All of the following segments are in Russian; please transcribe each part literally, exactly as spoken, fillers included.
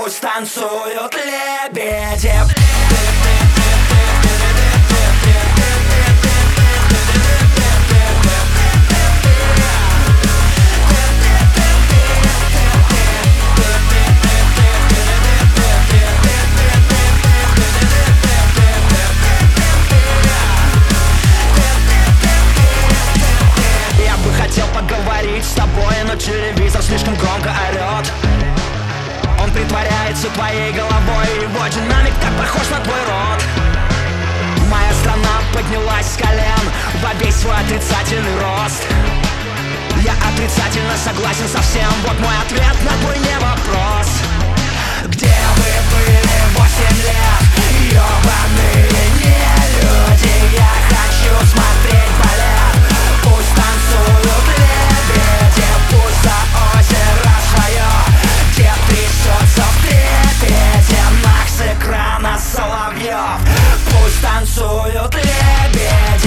Пусть танцуют лебеди. Я бы хотел поговорить с тобой, но телевизор слишком громко орет. Он притворяется твоей головой, его динамик так похож на твой рот. Моя страна поднялась с колен во весь свой отрицательный рост. Я отрицательно согласен со всем, вот мой ответ на твой не вопрос. Где вы были восемь лет, ёбаные нелюди? Я хочу смотреть балет. Пусть танцуют лебеди, пусть за озеро свое, где трясется в трепете нах с экрана соловьев. Пусть танцуют лебеди.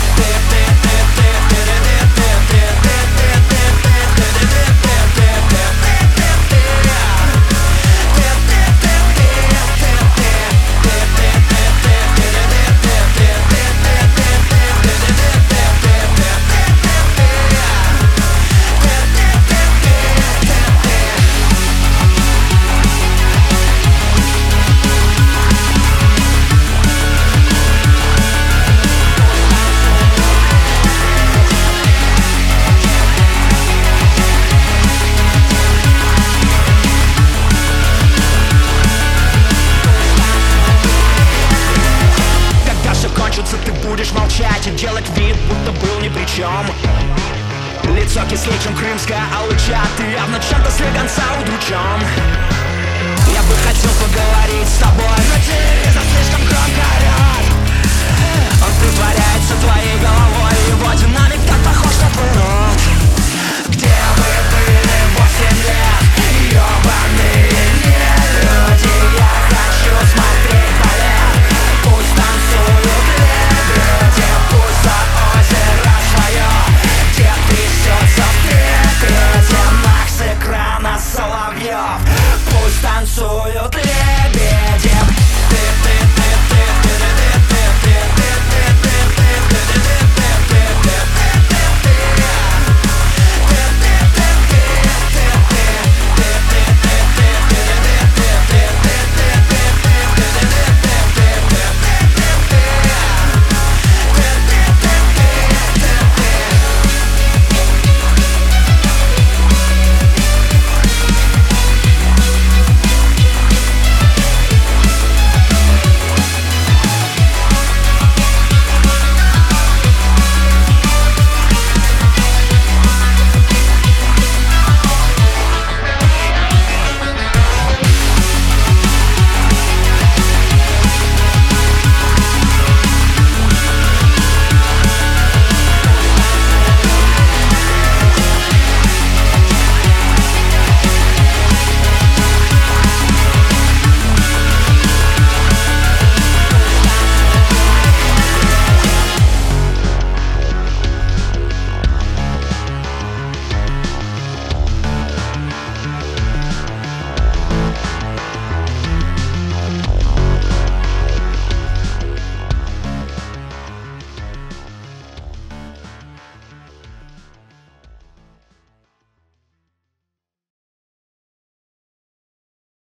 Ты будешь молчать и делать вид, будто был ни при чем. Лицо кислее, чем крымская алыча. Ты явно чем-то слегонца удручен. Я бы хотел поговорить с тобой, но телевизор слишком громко орет. Он притворяется твоей головой, его динамик так похож на твой рот. Где вы